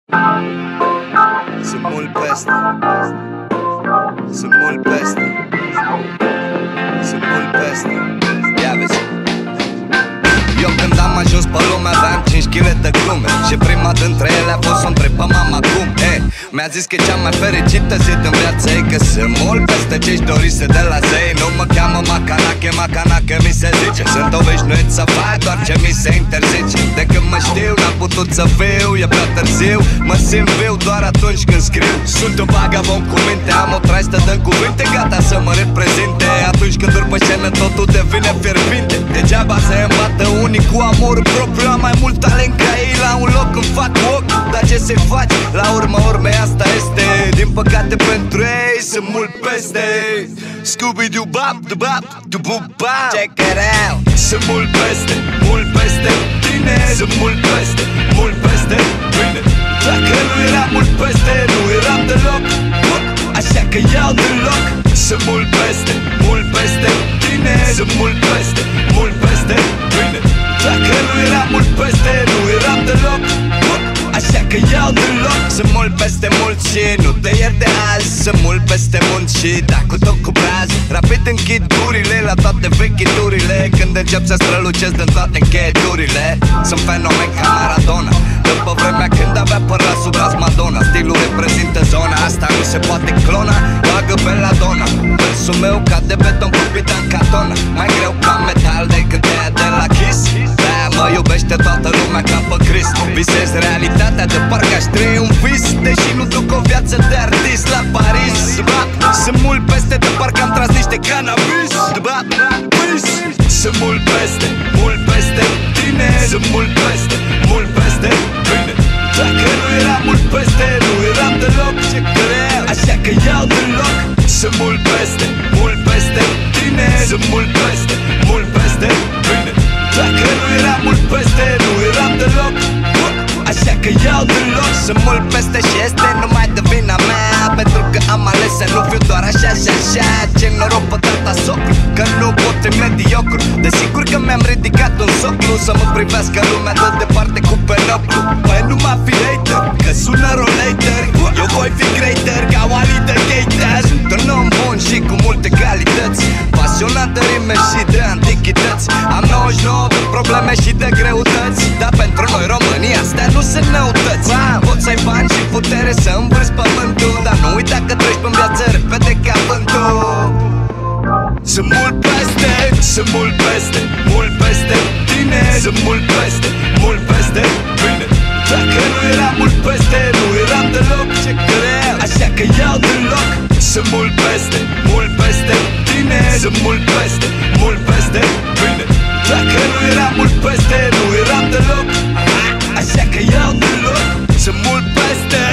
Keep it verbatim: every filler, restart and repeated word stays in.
Sunt mult peste, sunt mult peste, sunt mult peste. Ia vezi. Eu când am ajuns pe lume aveam cinci kilograme de glume și prima dintre ele a fost să întreb pe mama cum. eh, Mi-a zis că cea mai fericită zi din viața ei, că sunt mult peste ce-și dorise de la zei. Nu mă cheamă Macanache, Macanache mi se zice. Sunt obișnuit să fac doar ce mi se interzice. De când mă știu n-am putut să fiu, e prea târziu. Mă simt viu doar atunci când scriu. Sunt un vagabond cu minte, am o traistă de cuvinte gata să mă reprezinte. Atunci când urc pe scenă totul devine fierbinte. Degeaba se îmbată unii cu amor propriu. Am mai mult talent ca ei la un loc când fac ochi. Dar ce să-i faci? La urma urmei asta este. Din păcate pentru ei sunt mult peste. Scooby-Doo-bap, du-bap, du-bu-bap. Check it out. Sunt mult peste, mult peste tine. Sunt mult peste, mult peste mine. Dacă nu eram mult peste, nu eram deloc. Așa că iau de loc. Sunt mult peste, mult peste tine. Sunt mult peste, mult peste mine. Dacă nu eram mult peste, nu eram deloc. Așa că iau de loc. Sunt mult peste mult și nu te iert de azi. Sunt mult peste mult și dacă tot cu braz. Rapid închid gurile la toate vechiturile. Când încep să strălucesc din toate încheieturile. Sunt fenomen ca Maradona. După vremea când avea păr la sub ras Madonna. Stilul reprezintă zona asta, nu se poate clona. Bagă pe la dona. Versul meu ca de beton cupit în catona. Mai greu ca metal decât aia de la Kiss. De-aia mă iubește toată lumea ca pe Chris. Visez realitatea de parcă aș trăi un vis. Deși nu duc o viață de artist la Paris. Sunt mult peste de parcă am tras niște cannabis. Sunt mult peste, mult peste tine. Sunt mult peste, mult peste mine. Dacă nu eram mult peste, nu eram deloc. Așa că iau de loc. Sunt mult peste, mult peste tine. Sunt mult peste, mult peste mine. Dacă nu eram mult peste, nu eram deloc. Așa că iau de loc. Sunt mult peste și este numai de vina mea. Pentru că am ales să nu fiu doar așa și așa. Ce noroc pe tata socru, că nu pot fi mediocru. Desigur că mi-am ridicat un soclu. Să mă privească lumea de departe cu penoplu. Păi nu mă fi hater, că sună rollater. Eu voi fi greater ca Wally the Gator. Sunt un om bun și cu multe calități. Pasionat de rime și de antichități. Am nouăzeci și nouă de probleme și de greutăți. Dar pentru noi România astea nu sunt neutăți. Poți să ai bani și putere să învârți pământul. Dar nu uita că treci pe-n viață repede ca vântul. Sunt mult peste, sunt mult peste, mult peste tine. Sunt mult peste, mult peste mine. Dacă nu eram mult peste, nu eram deloc. Așa că iau de loc. Sunt mult peste, mult peste tine. Sunt mult peste, mult peste mine. Dacă nu eram mult peste, nu eram deloc. Așa că iau de loc. Sunt mult peste.